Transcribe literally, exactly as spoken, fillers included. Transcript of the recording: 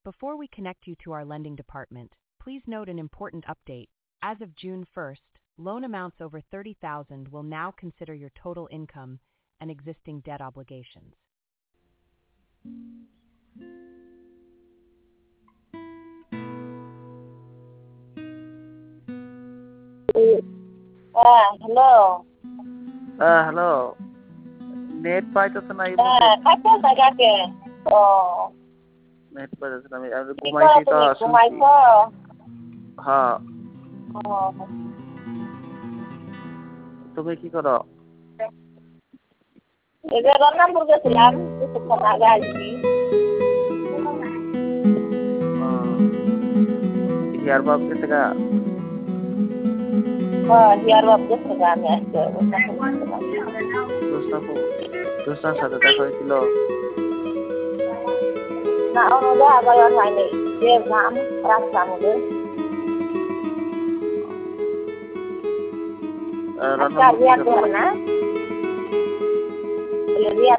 Before we connect you to our lending department, please note an important update. As of June first, loan amounts over thirty thousand will now consider your total income and existing debt obligations. Ah, hello. Ah, hello. Net পাইতেছে না এই Ah, মুহূর্তে কাকে জায়গাকে? Oh, net পাইতেছে না আমি আমি কি করো ঘুমাইছি তো তুমি? শুনছি ঘুমাইছো? হ্যাঁ Oh, তুমি কি করো এই যে রংপুর গেছিলাম কিছুক্ষণ আগে আসছি। ইয়ার বাপ কে টাকা হ্যাঁ, হিয়ার বাপ গেছে গা আমি আসতে দোস্তাপু দোস্তার সাথে দেখা হয়েছিল না ওদের আবার হয়নি যে নাম রাস্তা আমাদের রান্না আচ্ছা রিয়া করে না রিয়া